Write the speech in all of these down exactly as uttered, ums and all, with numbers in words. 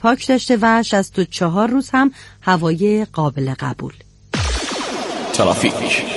پاک داشته و شصت و چهار روز هم هوای قابل قبول. ترافیک.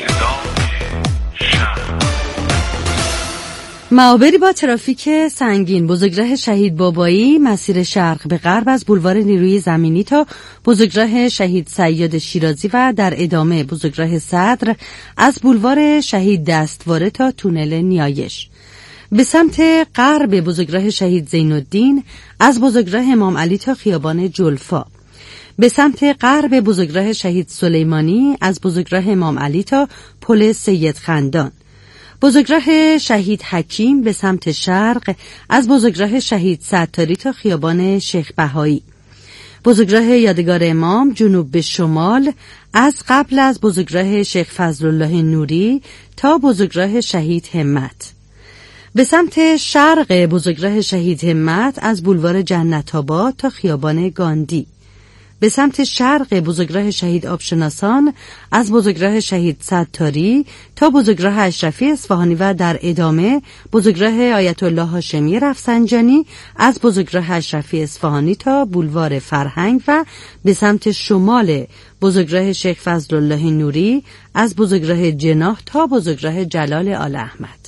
معابری با ترافیک سنگین: بزرگراه شهید بابایی مسیر شرق به غرب از بولوار نیروی زمینی تا بزرگراه شهید سیاد شیرازی و در ادامه بزرگراه صدر از بولوار شهید دستواره تا تونل نیایش. به سمت غرب بزرگراه شهید زین‌الدین از بزرگراه امام علی تا خیابان جلفا. به سمت غرب بزرگراه شهید سلیمانی از بزرگراه امام علی تا پل سید خندان. بزرگراه شهید حکیم به سمت شرق از بزرگراه شهید ستاری تا خیابان شیخ بهایی. بزرگراه یادگار امام جنوب به شمال از قبل از بزرگراه شیخ فضلالله نوری تا بزرگراه شهید همت. به سمت شرق بزرگراه شهید همت از بولوار جنت آباد تا خیابان گاندی. به سمت شرق بزرگراه شهید آبشناسان از بزرگراه شهید ستاری تا بزرگراه اشرفی اصفهانی و در ادامه بزرگراه آیت الله هاشمی رفسنجانی از بزرگراه اشرفی اصفهانی تا بولوار فرهنگ و به سمت شمال بزرگراه شیخ فضلالله نوری از بزرگراه جناح تا بزرگراه جلال آل احمد.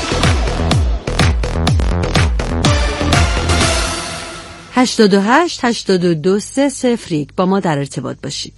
هشتاد و هشت هشتاد و دو سه صفر یک با ما در ارتباط باشید.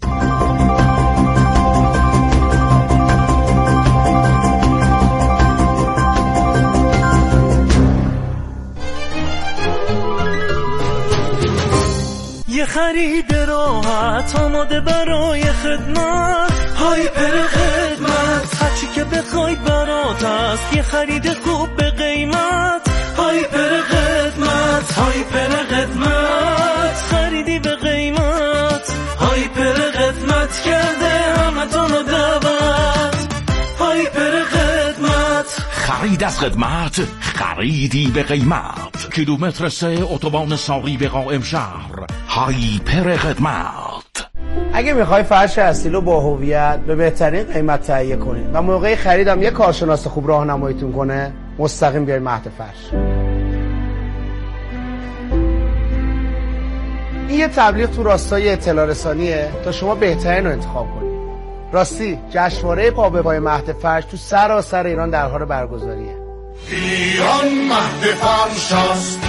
یه خرید راحت آماده برای خدمت، هایپر خدمت، هرچی که بخوای برات هست. یه خرید خوب به قیمت، هایپر خدمت، هایپر خدمت، خریدی به قیمت، هایپر خدمت کرده همتونو دعوت، هایپر خدمت. خرید از خدمت، خریدی به قیمت. کیلومتر سه اتوبان ساقی به قائم شهر، هایپر خدمت. اگه میخوای فرش اصیل با هویت به بهترین قیمت تهیه کنید و موقع خریدم یه کارشناس خوب راهنماییتون کنه، مستقیم بیاید مهد فرش. این یه تبلیغ تو راستای اطلاع رسانیه تا شما بهترین رو انتخاب کنید. راستی جشنواره پا به پای مهد فرش تو سراسر ایران در حال برگزاریه. ایران مهد فرش است.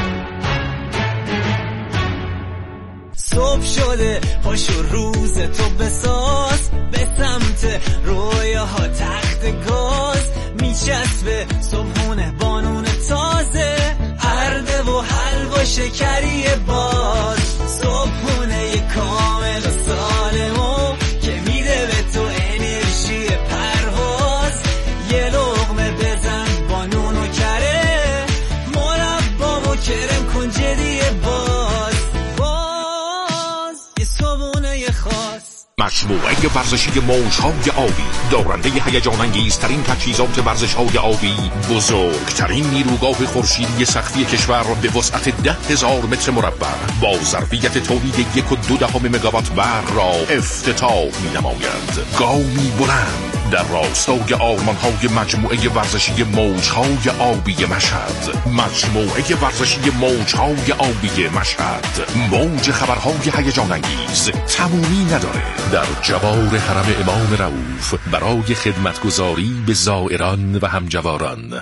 صبح شده پاشو روز تو بساز، به سمت رویاها تخت گاز میچسبه، صبحونه بانون تازه، ارده و حلوا شکری باز، صبحونه کامل و سالمو که میده به تو انرژی پرواز. یه لقمه بزن بانون و کره، مربا و کرم کن جدی باز، باز یه صبحونه خاص. مجموعه ورزشی موج‌های آبی، دارنده هیجان انگیزترین تجهیزات ورزش‌های آبی، بزرگترین نیروگاه خورشیدی سختی کشور به وسعت ده هزار متر مربع با ظرفیت تولید یک و دو دهم مگاوات برق را افتتاح می‌نماید. گامی بلند در راستای آرمان‌های مجموعه ورزشی موج‌های آبی مشهد. مجموعه ورزشی موج‌های آبی مشهد، موج خبرهای هیجان انگیز تمومی نداره. در جوار حرم امام رؤوف برای خدمتگزاری به زائران و همجواران.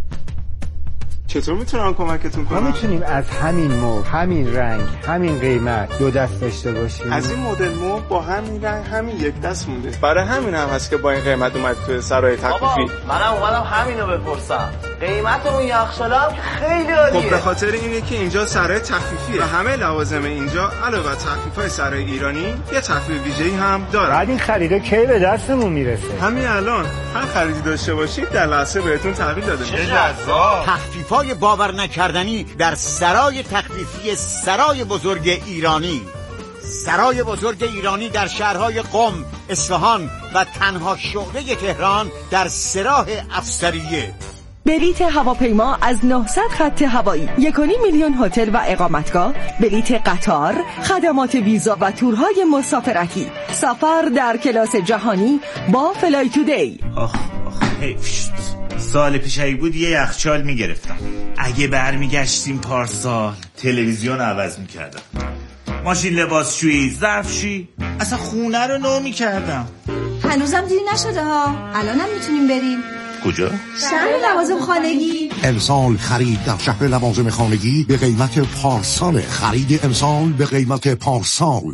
چطور میتونم کمکتون کنم؟ ما میتونیم از همین مبل، همین رنگ، همین قیمت دو دست داشته باشیم. از این مدل مبل با همین رنگ همین یک دست مونده. برای همین هم هست که با این قیمت اومد تو سرای تخفیفی. منم اومدم همینو بپرسم. قیمت اون یخچال هم خیلی عالیه. خب به خاطر اینه که اینجا سرای تخفیفیه و همه لوازم اینجا علاوه بر تخفیف‌های سرای ایرانی یه تخفیف ویژه‌ای هم داره. بعد این خریدا کی به دستمون میرسه؟ همین الان هر خریدی داشته باشید در لحظه بهتون تحویل داده میشه. چه جذاب. تخفیف‌های باور نکردنی در سرای تخفیفی سرای بزرگ ایرانی. سرای بزرگ ایرانی در شهرهای قم، اصفهان و تنها شعبه تهران در سراح افسریه. بلیت هواپیما از نهصد خط هوایی، یک و نیم میلیون هتل و اقامتگاه، بلیت قطار، خدمات ویزا و تورهای مسافرتی، سفر در کلاس جهانی با فلای تودی. آخ آخ حیف شد. سال پیش اگه بود یه یخچال میگرفتم. اگه برمیگشتیم پارسال تلویزیون عوض میکردم، ماشین لباسشویی، ظرفشویی، اصلا خونه رو نو میکردم. هنوزم دیری نشده ها، الانم میتونیم بریم. کجا؟ شهر لوازم خانگی. امسال خرید در شهر لوازم خانگی به قیمت پارسال. خرید امسال به قیمت پارسال.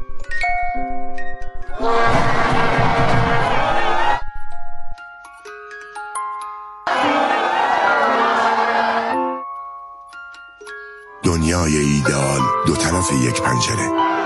دنیای ایدئال دو طرف یک پنجره.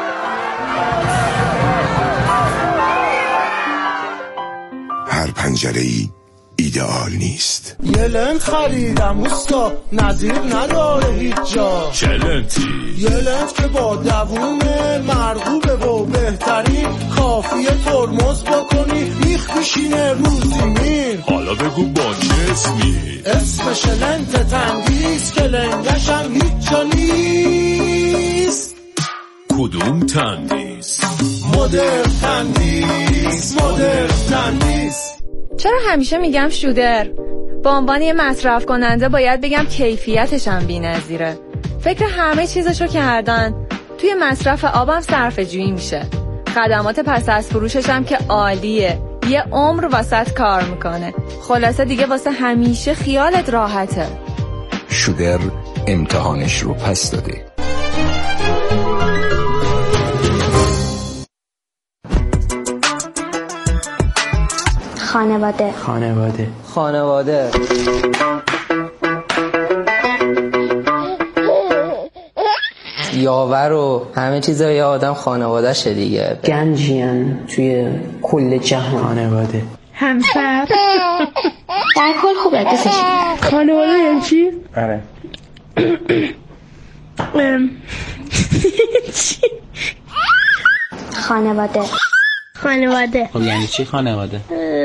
هر پنجره ای ایدئال نیست. یه لنت خریدم اوستا، نظیر نداره هیچ جا. چه لنتی؟ یه لنت که با دوومه، مرغوبه و بهترین، کافیه ترمز بکنی بیخ میشینه رو زمین. حالا بگو با چه اسمی؟ اسمش لنت تندیس که لنگش هم هیچ جا نیست. کدوم تندیس؟ مدر تندیس، مدر تندیس. چرا همیشه میگم شودر؟ به عنوان یه مصرف کننده باید بگم کیفیتش هم بی‌نظیره. فکر همه چیزشو کردن. توی مصرف آبم صرفه‌جویی میشه. خدمات پس از فروشش هم که عالیه. یه عمر واسط کار میکنه. خلاصه دیگه واسه همیشه خیالت راحته. شودر امتحانش رو پس داده. خانواده خانواده خانواده یاور و همه چیزای آدم خانواده شه دیگه. گنجین توی کل جهان. خانواده همسر در کل خوبه دوستش. خانواده یعنی چی؟ آره خانواده خانواده خب یعنی چی خانواده؟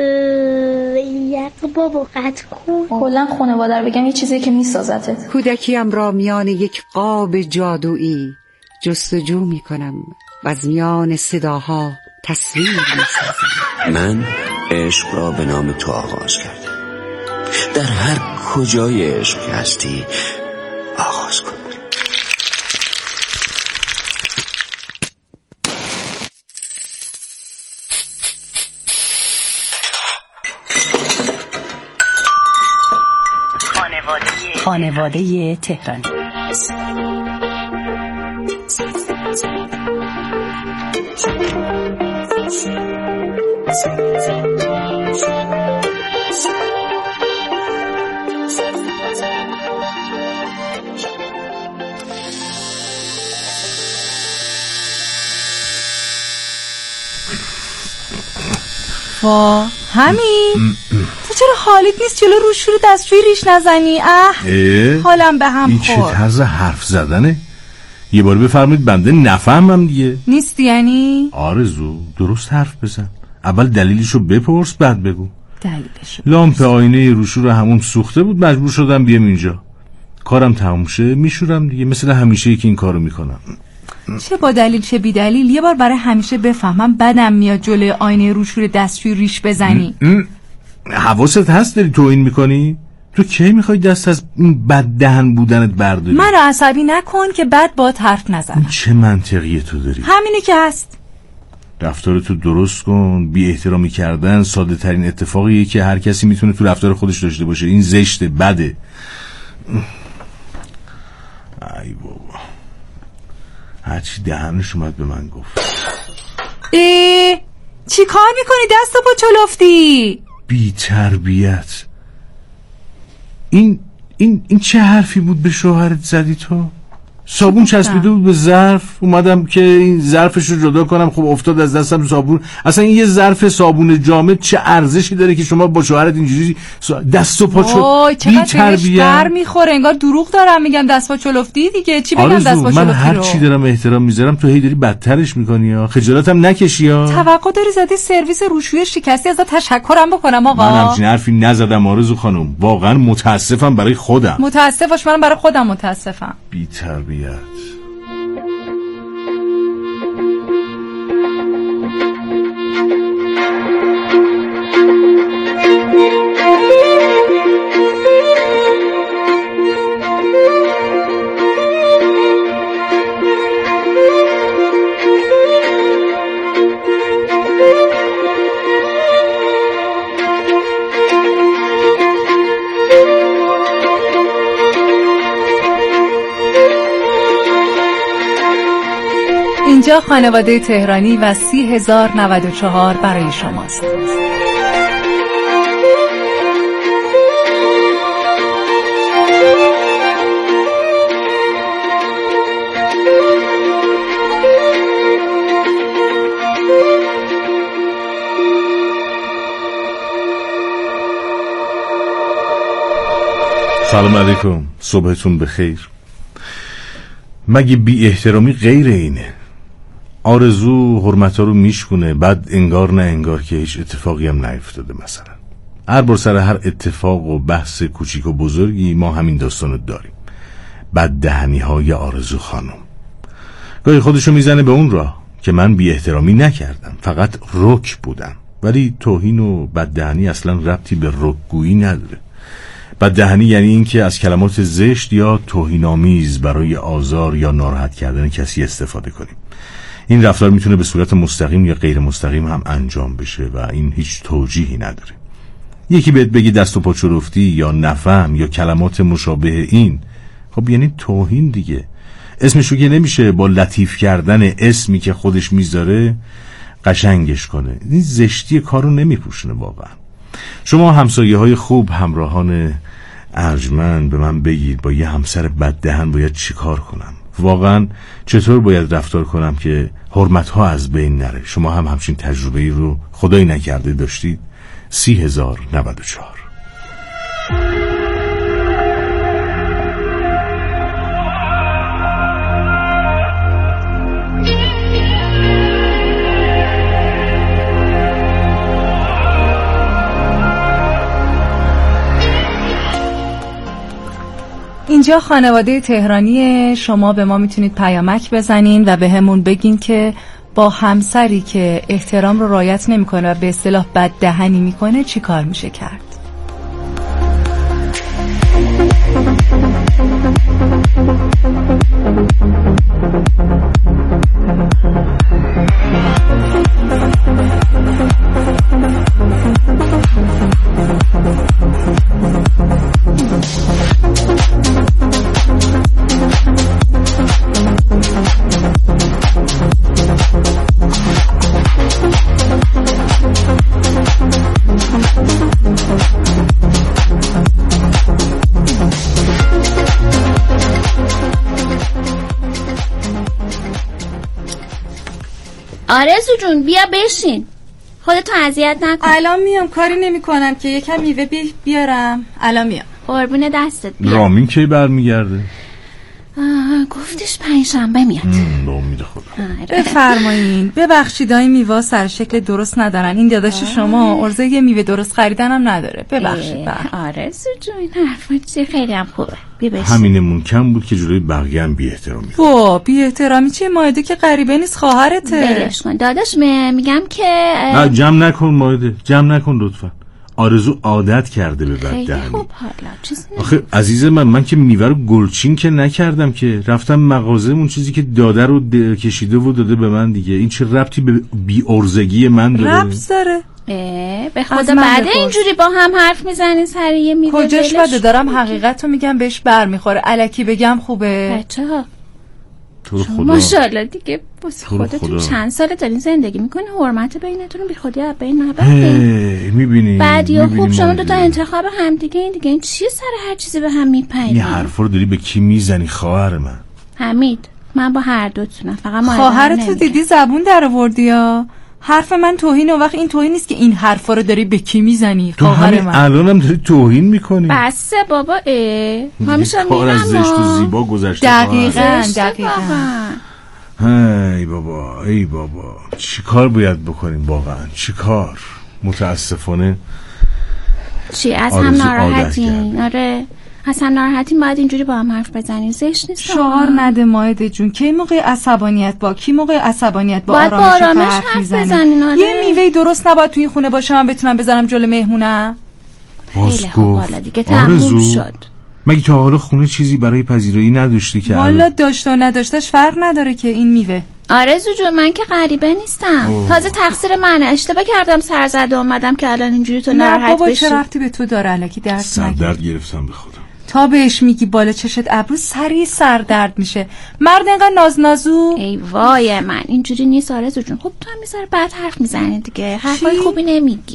یک بابا قطع کن. کلا خانواده رو بگم یه چیزی که میسازتت. کودکیم را میان یک قاب جادویی جستجو میکنم و از میان صداها تصویر میسازم. من عشق را به نام تو آغاز کردم. در هر کجای عشق هستی آغاز کن. خانواده تهرانی. وا همین تو چرا حالت نیست جلو روشور دستشویی ریش نزنی؟ اه حالم به هم خورد. این چه طرز حرف زدنه؟ یه بار بفرمایید بنده نفهمم دیگه. نیستی یعنی؟ آرزو درست حرف بزن. اول دلیلشو بپرس بعد بگو. دلیلشو لامپ آینه روشور همون سوخته بود، مجبور شدم بیام اینجا. کارم تموم شه میشورم دیگه، مثل همیشه که این کارو میکنم. چه با دلیل چه بی دلیل یه بار برای همیشه بفهمم بدم میاد جلوی آینه روشور دستشویی ریش بزنی. حواست هست داری توهین میکنی؟ تو کی میخوای دست از این بد دهن بودنت برداری؟ من رو عصبی نکن که بد با حرف نزنم. چه منطقیه تو داری؟ همینه که هست. رفتارتو درست کن. بی احترامی کردن ساده ترین اتفاقیه که هر کسی میتونه تو رفتار خودش داشته باشه. این زشته، بده. ای بابا هرچی دهنش اومد به من گفت. ای چی کار میکنی؟ دست پا چلفتی. بی تربیت. این این این چه حرفی بود به شوهرت زدی تو؟ صابون چسبیده بود به ظرف، اومدم که این ظرفش رو جدا کنم، خب افتاد از دستم صابون. اصلا این یه ظرف صابون جامد چه ارزشی داره که شما با شوهرت اینجوری دست و پا چلفتی؟ بی تربیت. در میخوره انگار دروغ دارم میگم دست پا چلفتی دیگه. چی بگم دست پا چلفتی رو؟ من هر چی دارم احترام میذارم، تو هی داری بدترش میکنی ها. خجالتم نکشی ها. توقع داری زدی سرویس روشویی شکستی ازت تشکرم بکنم آقا؟ من همچین حرفی نزدم آرزو خانم. واقعا متاسفم برای خودم. متاسف باش، منم برای خودم متاسفم. بی تربیت. اینجا خانواده تهرانی و سی هزار نود و چهار برای شماست. سلام علیکم، صبحتون بخیر. مگه بی احترامی غیر اینه؟ آرزو حرمتا رو میشکونه، بعد انگار نه انگار که هیچ اتفاقی هم نیفتاده. مثلا هر بار سر هر اتفاق و بحث کوچیک و بزرگی ما همین داستانو داریم. بد دهنی های آرزو خانم. گاهی خودشو میزنه به اون راه که من بی احترامی نکردم، فقط رک بودم. ولی توهین و بد دهنی اصلا ربطی به رکگویی نداره. بددهنی یعنی این که از کلمات زشت یا توهین‌آمیز برای آزار یا ناراحت کردن کسی استفاده کنیم. این رفتار میتونه به صورت مستقیم یا غیر مستقیم هم انجام بشه و این هیچ توجیهی نداره. یکی بهت بگی دست و پا چرفتی یا نفهم یا کلمات مشابه این، خب یعنی توهین دیگه. اسمشو که نمیشه با لطیف کردن اسمی که خودش میذاره قشنگش کنه. این زشتی کارو نمیپوشونه واقعا. شما همسایه های خوب، همراهان ارجمند، به من بگید با یه همسر بددهن باید چی کار کنم؟ واقعا چطور باید رفتار کنم که حرمت ها از بین نره؟ شما هم همچین تجربه ای رو خدایی نکرده داشتید؟ سی هزار نود و چهار. اینجا خانواده تهرانی، شما به ما میتونید پیامک بزنین و به همون بگین که با همسری که احترام رو رعایت نمیکنه و به اصطلاح بد دهنی میکنه چی کار میشه کرد. آرزو جون بیا بشین، خودتو اذیت نکن. الان میام، کاری نمی کنم که یکم میوه بی بیارم. الان میام. قربون دستت. بیا. رامین کی برمیگرده؟ گفتش پنجشنبه میاد. به امید خدا. بفرمایین. ببخشید این میوه سر شکل درست ندارن. این داداش شما عرضه یه میوه درست خریدن هم نداره. ببخشید. آرزو جون این حرفا چیه؟ خیلی هم خوبه. بیا بشین. همینمون کم بود که جلوی بقیه هم بی احترامی. وا بی احترامی چیه؟ مایده که غریبه نیست، خواهرته. بلش کن داداش. میگم که نه جمع نکن مایده، جمع نکن لطفا. آرزو عادت کرده به بد دهنی. خب حالا چیز آخه عزیز من، من که میوه رو گلچین که نکردم که، رفتم مغازه اون چیزی که داده رو کشیده و داده به من دیگه. این چه ربطی به بی ارزگی من داره؟ ربط داره. به خدا بعد اینجوری با هم حرف میزنین سر یه میوه؟ کجاش بده؟ دارم حقیقت رو میگم، بهش برمیخوره. الکی بگم خوبه؟ بچه ها تو رو خدا ماشاءالله دیگه واسه خودتون چند ساله دارین زندگی میکنین، حرمت بینتون بی خودی از بین نبرین. میبینی بعد یا خوب شما دو تا انتخاب هم دیگه. این دیگه این چیه سر هر چیزی به هم میپرین؟ این حرفا رو داری به کی میزنی خواهر من؟ حمید من با هر دوتونم، فقط ما خواهرتو دیدی زبون در آوردی ها. حرف من توهینه، وقت این توهین نیست که این حرفا رو داری به کی میزنی خواهر من. الانم داری توهین میکنی. بس بابا اه همیشه کار از زشت و زیبا گذشته. دقیقاً دقیقاً. ای بابا ای بابا چی کار باید بکنیم واقعا؟ چی کار؟ متاسفانه چی از هم ناراحتین؟ آره از هم ناراحتین، باید اینجوری با هم حرف بزنین. زشت نیست. شعار نده مایده جون. کی موقع عصبانیت با کی موقع عصبانیت با آرامش, آرامش حرف بزنین. آره. یه میوه درست نباید توی خونه باشه من بتونم بذارم جلو مهمونم. خیلی خوب حالا دیگه تموم شد. مگه تا حالا خونه چیزی برای پذیرایی نداشتی که؟ والا داشت و نداشتش فرق نداره که این میوه. آرزو جون من که غریبه نیستم. اوه. تازه تقصیر منه، اشتباه کردم سر زده اومدم که الان اینجوری تو ناراحت بشی. نه بابا چه ربطی به تو داره؟ الکی درس نگیر. درد گرفتم به خدا. تا بهش میگی بالا چشت ابرو سریع سر درد میشه. مرد اینقدر ناز نازو. ای وای من اینجوری نیست آرزو جون. خب تو هم میذاره بعد حرف میزنی دیگه، حرفای خوبی نمیگی.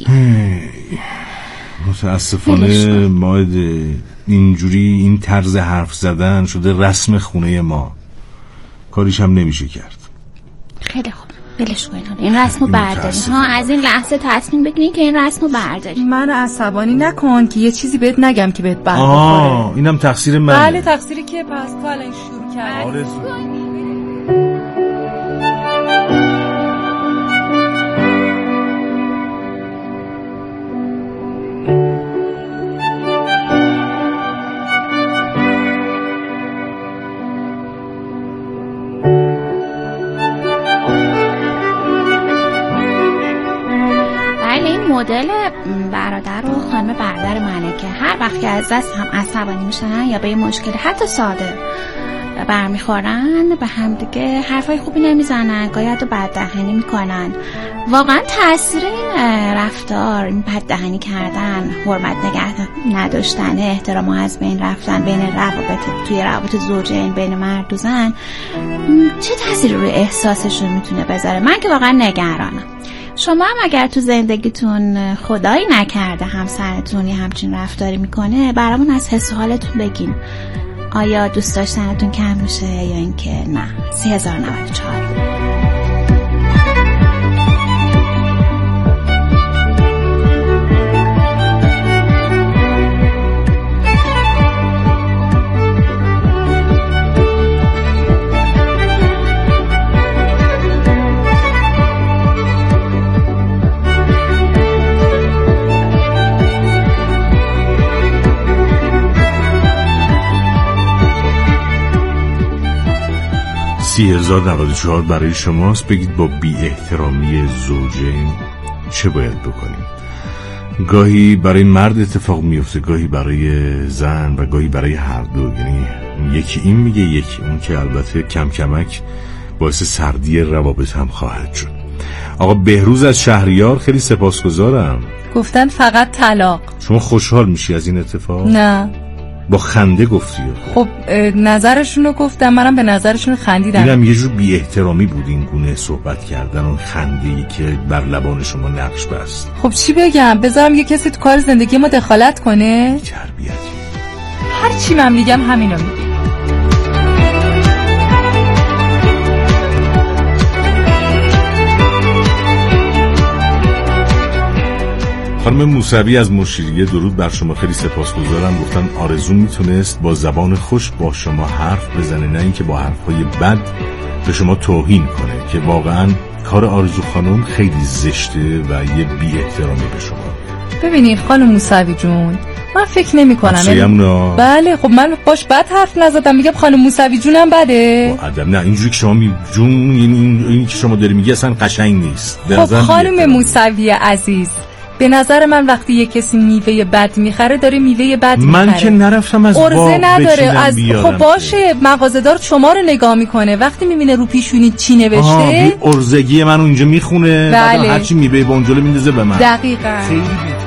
متاسفانه ماده اینجوری این طرز حرف زدن شده رسم خونه ما، کاریش هم نمیشه کرد. خیلی خوب بلش کنین، این رسمو بردارین ها. از این لحظه تصمیم بگیرین که این رسمو بردارین. من عصبانی نکن که یه چیزی بهت نگم که بهت بر بخوره. اینم تقصیر منه. بله تقصیری که پس تو الان شروع کردی. آرزو مدل برادر و خانم برادر منه که هر وقت که از دست هم عصبانی میشن یا به یه مشکل حتی ساده برمیخورن به هم دیگه حرفای خوبی نمیزنن، گاهی حتی بددهنی میکنن. واقعا تاثیر این رفتار، این بددهنی کردن، حرمت نگه نداشتن، احترام از بین رفتن بین روابط توی روابط زوجین بین مرد و زن چه تاثیری روی احساسشون میتونه بذاره؟ من که واقعا نگرانم. شما هم اگر تو زندگیتون خدایی نکرده همسرتون یه همچین رفتاری میکنه، برامون از حس و حالتون بگین. آیا دوست داشتنتون کم میشه یا اینکه نه؟ سه هزار و نود و چهار. سی هزار و نود و چهار برای شماست. بگید با بی احترامی زوجین چه باید بکنیم؟ گاهی برای مرد اتفاق میفته، گاهی برای زن و گاهی برای هر دو. یعنی یکی این میگه یکی اون، که البته کم کمک باعث سردی روابط هم خواهد شد. آقا بهروز از شهریار، خیلی سپاسگزارم. گفتن فقط طلاق. شما خوشحال میشی از این اتفاق؟ نه. با خنده گفتی. خب نظرشونو گفتم، منم به نظرشون خندیدم. اینم یه جور بی احترامی بود این گونه صحبت کردن، اون خنده‌ای که بر لبان شما نقش بست. خب چی بگم؟ بذارم یه کسی تو کار زندگی ما دخالت کنه؟ تربیتی. هر چی من میگم همینو میگم. خانم موسوی از مشیریه، درود بر شما، خیلی سپاسگزارم. گفتن آرزو میتونست با زبان خوش با شما حرف بزنه، نه اینکه با حرفهای بد به شما توهین کنه، که واقعا کار آرزو خانم خیلی زشته و یه بی احترامی به شما. ببینید خانم موسوی جون، من فکر نمی کنم. بله خب من باش بد حرف نزدم، میگم خانم موسوی جونم بده. با ادب نه، اینجوری که شما می جون این این, این که شما داری میگی اصلا قشنگ نیست. خب خانم موسوی عزیز، به نظر من وقتی یه کسی میوه بد میخره داره میوه بد میخره. من که نرفتم از باغ نداره از خب باشه، مغازه‌دار شما رو نگاه میکنه، وقتی میبینه رو پیشونی چی نوشته ارزگی من اونجا میخونه، بعد بله. هرچی میوه با اونجا میندازه به من. دقیقاً. خیلی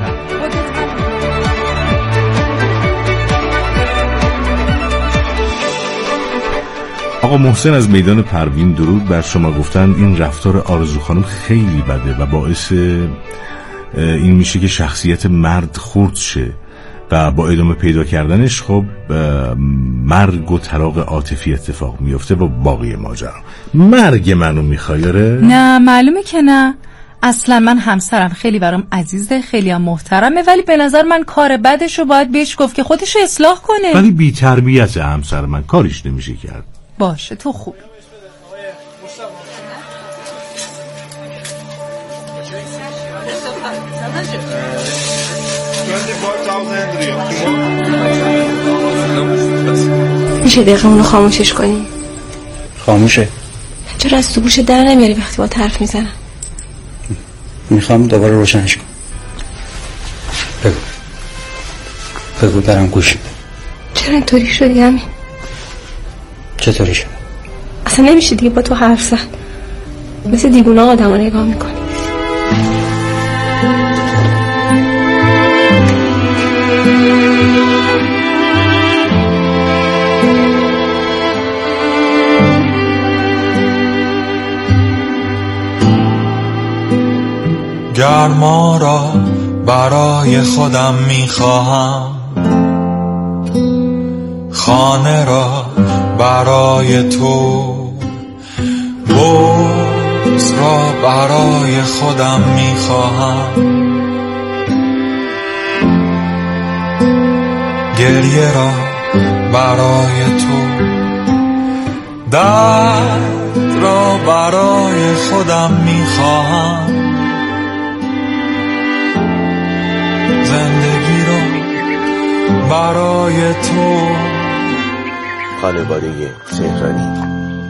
آقا محسن از میدان پروین، درود بر شما. گفتن این رفتار آرزو خانم خیلی بده و باعث این میشه که شخصیت مرد خرد شه و با ادامه پیدا کردنش خب مرگ و طلاق عاطفی اتفاق میفته و باقی ماجرا. مرگ منو میخوایره؟ نه معلومه که نه. اصلا من همسرم خیلی برام عزیزه، خیلی هم محترمه، ولی به نظر من کار بدشو باید بهش گفت که خودشو اصلاح کنه. ولی بی تربیت همسر من، کاریش نمیشه کرد. باشه تو خوب. میشه دقیقه اونو خاموشش کنی؟ خاموشه. چرا از تو گوش در نمیاری وقتی با حرف میزنم؟ میخوام دوباره روشنش کنم. بگو بگو دارم گوش میدم. چرا اینطوری شدی همین؟ چطوری شد؟ اصلا نمیشه دیگه با تو حرف زد، مثل دیوونه آدم رو نگاه میکنی. گرما را برای خودم میخواهم، خانه را برای تو، بغض را برای خودم میخواهم، گریه را برای تو، درد را برای خودم میخواهم، زندگی را برای تو. خانواده تهرانی.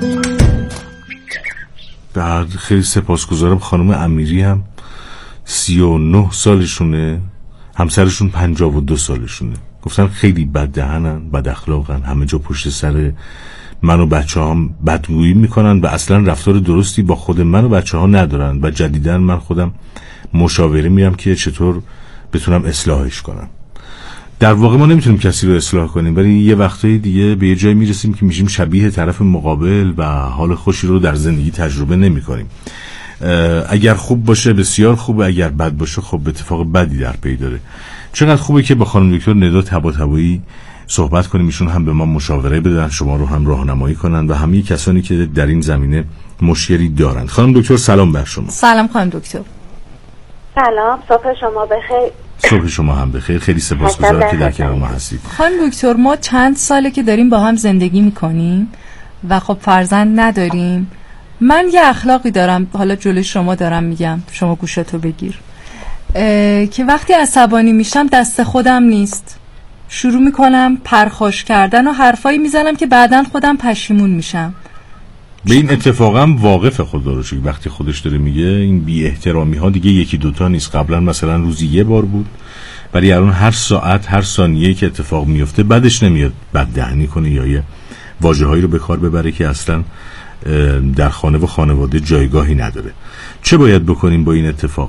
بعد خیلی سپاسگزارم. خانم امیری هم سی و نه سالشونه، همسرشون پنجاه و دو سالشونه. گفتن خیلی بد دهنن، بد اخلاقن، همه جا پشت سر من و بچه هم بدگویی میکنن و اصلا رفتار درستی با خود من و بچه ها ندارن و جدیدن من خودم مشاوره میرم که چطور بتونم اصلاحش کنم. در واقع ما نمیتونیم کسی رو اصلاح کنیم، ولی یه وقتایی دیگه به یه جایی میرسیم که میشیم شبیه طرف مقابل و حال خوشی رو در زندگی تجربه نمی کنیم. اگر خوب باشه بسیار خوبه، اگر بد باشه خب اتفاق بدی در پی داره. چقدر خوبه که با خانم دکتر ندا طباطبایی صحبت کنیم، ایشون هم به ما مشاوره بدن، شما رو هم راهنمایی کنن و همه کسانی که در این زمینه مشکلی دارند. خانم دکتر سلام بر شما. سلام خانم دکتر. سلام، صبح شما بخیر. صبح شما هم بخیر. خیلی سپاسگزارم که در کنار ما هستید. خانم دکتر ما چند ساله که داریم با هم زندگی میکنیم و خب فرزند نداریم. من یه اخلاقی دارم، حالا جلوی شما دارم میگم، شما گوشتو بگیر، که وقتی عصبانی میشم دست خودم نیست، شروع میکنم پرخاش کردن و حرفایی میزنم که بعداً خودم پشیمون میشم. به این اتفاقم واقف خدا رو شکر. وقتی خودش داره میگه این بی احترامی ها دیگه یکی دوتا نیست. قبلا مثلا روزی یه بار بود، ولی الان هر ساعت هر ثانیه که اتفاق میفته بعدش نمیاد بددهنی کنه یا یه واژه هایی رو به کار ببره که اصلا در خانه و خانواده جایگاهی نداره. چه باید بکنیم با این اتفاق؟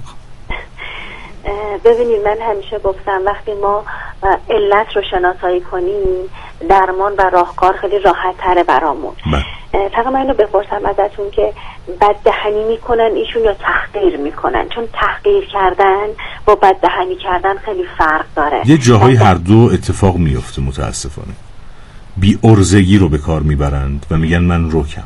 ببینید من همیشه گفتم وقتی ما علت رو شناسایی کنیم درمان و راهکار خیلی راحت تره برامون. فقط من اینو بپرسم ازتون که بددهنی میکنن ایشون یا تحقیر میکنن؟ چون تحقیر کردن با بددهنی کردن خیلی فرق داره. یه جاهای هر دو اتفاق میفته متاسفانه. بی ارزگی رو به کار میبرند و میگن من روکم.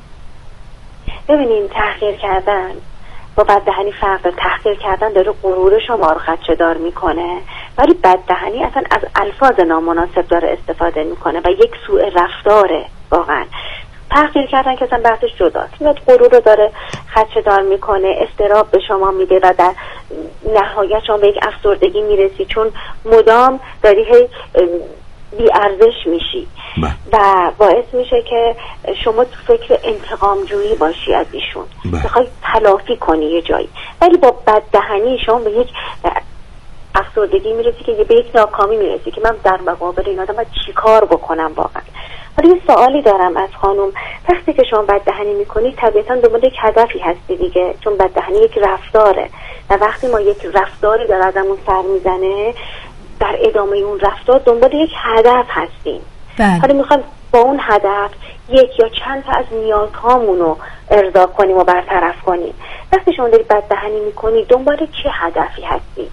ببینین تحقیر کردن با بددهنی فرق داره. تحقیر کردن داره غرور شما رو خدشه‌دار میکنه، ولی بددهنی اصلا از الفاظ نامناسب داره استفاده میکنه و یک سوء رفتاره. واقعا تحقیر کردن که اصلا بحثش جداست، میاد غرور رو داره خدشه‌دار میکنه، استراب به شما میده و در نهایت شما به یک افسردگی میرسی چون مدام داری هی بی ارزش میشی و باعث میشه که شما تو فکر انتقام جویی باشی از ایشون، بخوای تلافی کنی یه جایی. ولی با بددهنی شما به یک افسردگی میرسی که به یک ناکامی میرسی که من در مقابل این آدم چی کار بکنم واقعا. ولی یه سوالی دارم از خانم، وقتی که شما بددهنی میکنی طبیعتا دنبال یک هدفی هستی دیگه، چون بددهنی یک رفتاره و وقتی ما یک رفتاری در ازمون سر میزنه در ادامه اون رفتار دنبال یک هدف هستیم. حالا میخوایم با اون هدف یک یا چند تا از نیازهامون رو ارضا کنیم و برطرف کنیم. وقتی شما داری بددهنی میکنی دنبال چه هدفی هستی؟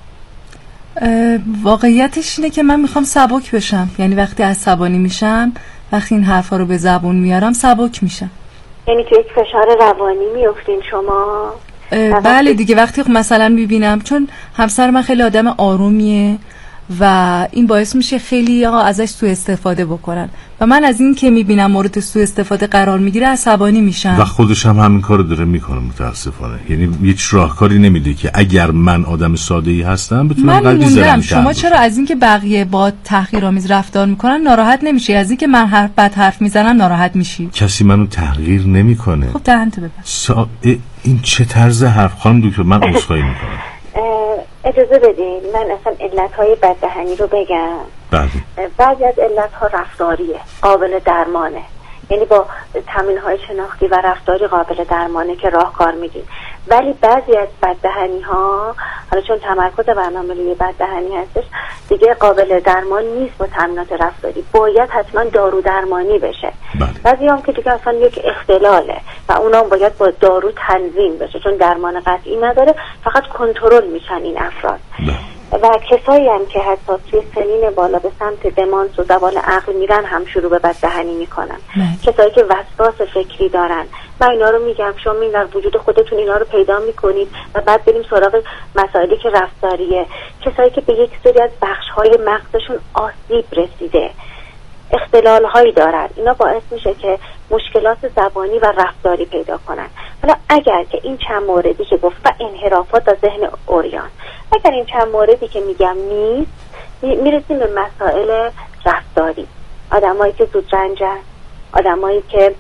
واقعیتش اینه که من میخوام سبک بشم، یعنی وقتی عصبانی میشم، وقتی این حرفا رو به زبون میارم سبک میشم. یعنی تو یک فشار روانی میافتین شما؟ بله دیگه. وقتی مثلا میبینم، چون همسر من خیلی آدم آرومیه و این باعث میشه خیلی ها ازش سوء استفاده بکنن و من از این که میبینم مورد سوء استفاده قرار میگیره عصبانی میشم و خودش هم همین کارو داره میکنه متاسفانه. یعنی هیچ راهکاری نمیده که اگر من آدم ساده‌ای هستم بتونم قلبی زدم. شما چرا از این که بقیه با تحقیرآمیز رفتار میکنن ناراحت نمیشی؟ از این که من حرف بد حرف میزنم ناراحت میشی؟ کسی منو تحقیر نمیکنه. خب دهنتو ببند. سا... این چه طرز حرف؟ خانم دکتر من عذرخواهی میکنم. اجازه بدین من اصلا علتهای بددهنی رو بگم. بله. بعضی از علتها رفتاریه، قابل درمانه، یعنی با تمرین‌های شناختی و رفتاری قابل درمانه که راهکار میدیم. ولی بعضی از بددهنی ها، حالا چون تمرکز برنامه روی بددهنی هستش، دیگه قابل درمان نیست با تمرینات رفتاری، باید حتما دارو درمانی بشه. بعضی هم که دیگه اصلا یک اختلاله و اونا هم باید با دارو تنظیم بشه، چون درمان قطعی نداره، فقط کنترل میشن این افراد. و کسایی هم که حتی توی سنین بالا به سمت دمانس و زوال عقل میرن هم شروع به بددهنی میکنن. کسایی که وسواس فکری دارن، من اینا رو میگم شما این در وجود خودتون اینا رو پیدا میکنید و بعد بریم سراغ مسائلی که رفتاریه. کسایی که به یک سری از بخش‌های مغزشون آسیب رسیده، اختلال هایی دارن، اینا باعث میشه که مشکلات زبانی و رفتاری پیدا کنن. حالا اگر که این چند موردی که گفت و انحرافات از ذهن عریان، اگر این چند موردی که میگم نیست، میرسیم به مسائل رفتاری. آدمایی که زود رنجن، آدمایی که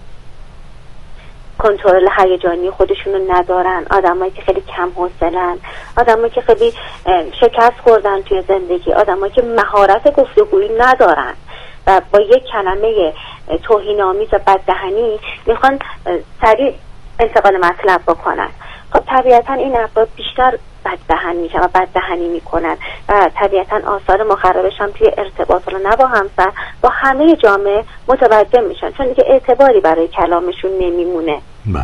کنترل هیجانی خودشونو ندارن، آدمایی که خیلی کم حوصله‌ان، آدمایی که خیلی شکست خوردن توی زندگی، آدمایی که مهارت گفتگویی ندارن و با یک کلمه توهین‌آمیز و بددهنی میخوان سریع انتقال مطلب بکنن. خب طبیعتا این افراد بیشتر بددهن میشن و بددهنی میکنن و طبیعتا آثار مخربش هم توی ارتباط، نه با همسر، با همه جامعه متوجه میشن، چون دیگه اعتباری برای کلامشون نمیمونه. بله.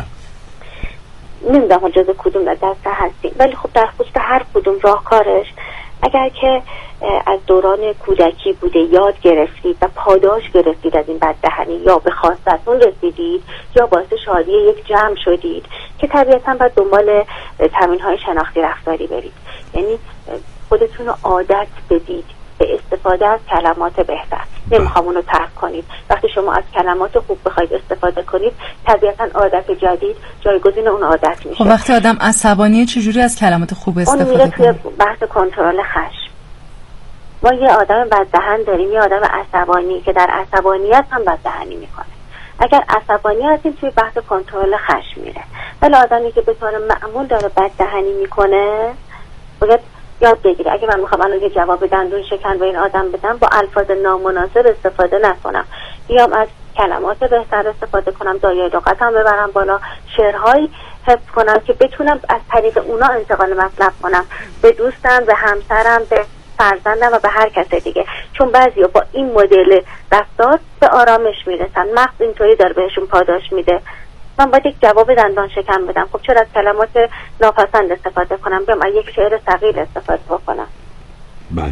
نمیدونم جز کدوم دسته هستیم، ولی خب در خصوص هر کدوم راهکارش، اگر که از دوران کودکی بوده یاد گرفتید و پاداش گرفتید از این بددهنی، یا به خواستتون رسیدید یا باعث شادی یک جمع شدید، که طبیعتا باید دنبال تمرین‌های شناختی رفتاری برید. یعنی خودتون رو عادت بدید به استفاده از کلمات بهتر. نمیخوام اونو ترک کنید. وقتی شما از کلمات خوب بخواید استفاده کنید، طبیعتا عادت جدید جایگزین اون عادت میشه. خب وقتی آدم عصبانیه چجوری از کلمات خوب استفاده کنه؟ اون میره توی بحث کنترل خشم. ما یه آدم بددهن داریم، یه آدم عصبانی که در عصبانیت هم بددهنی میکنه. اگر عصبانی هستیم توی بحث کنترل خشم میره. ولی آدمی که به طور معمول داره بددهنی میکنه باید یاد بگیره. اگه من میخوام الان یه جواب دندون شکن به این آدم بدم، با الفاظ نامناسب استفاده نکنم، بیام از کلمات بهتر استفاده کنم، دایره لغتم ببرم بالا، شعرهایی حفظ کنم که بتونم از طریق اونا انتقال مطلب کنم به دوستم، به همسرم، به فرزندم و به هر کس دیگه. چون بعضیا با این مدل رفتار به آرامش میرسن، مغز اینطوری داره بهشون پاداش میده. من باید یک جواب دندان شکن بدم، خب چرا از کلمات ناپسند استفاده کنم؟ بیام از یک شعر ثقیل استفاده بکنم. بله.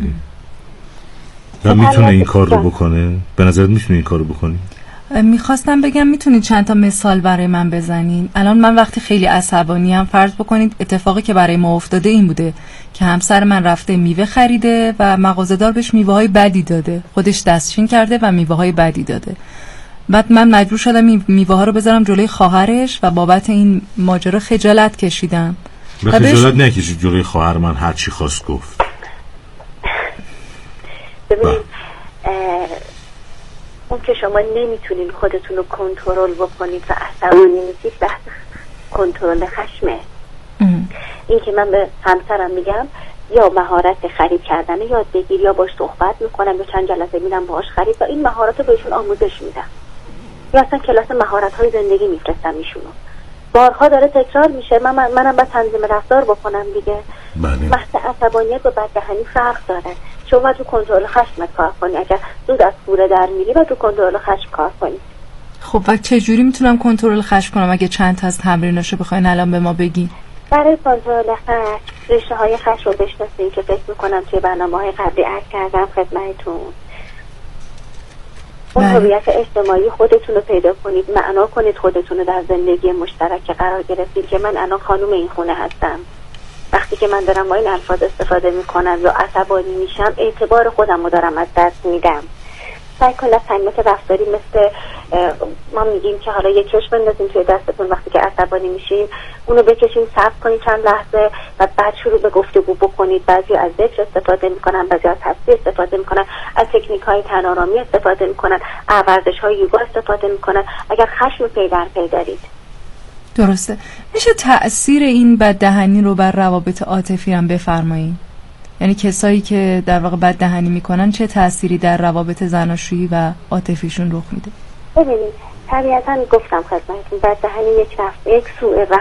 و میتونه این کار رو بکنه؟ به نظرت میتونه این کار رو بکنی؟ میخواستم بگم میتونید چند تا مثال برای من بزنین؟ الان من وقتی خیلی عصبانی ام، فرض بکنید اتفاقی که برای ما افتاده این بوده که همسر من رفته میوه خریده و مغازه‌دار بهش میوه های بدی داده، خودش دستچین کرده و میوه های بدی داده. بعد من مجبور شدم این میوه ها رو بذارم جلوی خواهرش و بابت این ماجرا خجالت کشیدم. به خجالت نکشید جلوی خواهر من هر چی خواست گفت. ببینید اون که شما نمیتونین خودتون رو کنترل بکنید و عصبانی میشید، بحث کنترل خشمه. این که من به همسرم میگم یا مهارت خرید کردن یاد بگیر، یا باش صحبت میکنم، یا چند جلسه میرم باهاش خرید و این مهارت رو بهشون آموزش میدم، یا اصلا کلاس مهارت های زندگی میفرستم ایشونو. بارها داره تکرار میشه، من منم باید تنظیم رفتار بکنم دیگه. بله. بحث عصبانیت و بددهنی فرق داره. شما تو کنترل خشمت کار کنی، اگر زود از کوره در میری و تو کنترل خشم کار کنی. خب و چه جوری میتونم کنترل خشم کنم اگه چند تا از تمریناشو بخواین الان به ما بگین؟ برای کنترل خشم ریشه های خشم رو بشناسین که فکر میکنم توی برنامه‌های قبلی عرض کردم خدمتتون. اون هویت اجتماعی خودتون رو پیدا کنید، معنا کنید خودتون رو در زندگی مشترک که قرار گرفتید که من الان خانم این خونه هستم. وقتی که من دارم با این الفاظ استفاده میکنم یا عصبانی میشم، اعتبار خودم رو دارم از دست میدم. سعی کن از تمرینات رفتاری مثل ما میگیم که حالا یک کش بندازین توی دستتون وقتی که عصبانی میشین، اونو بکشین، صبر کنید چند لحظه و بعد شروع به گفتگو بکنید. بعضی از ذکر استفاده میکنن، بعضی از تصویر استفاده میکنن، از تکنیک های تن‌آرامی استفاده میکنن، ورزش های یوگا استفاده میکنن. اگر خشم پی در پی دارید. درسته. میشه تأثیر این بددهنی رو بر روابط عاطفی هم بفرمایید؟ یعنی کسایی که در واقع بددهنی میکنن چه تأثیری در روابط زناشویی و عاطفیشون رخ میده؟ ببینید طبیعتاً گفتم خدمتتون بددهنی یک رفت یک سوء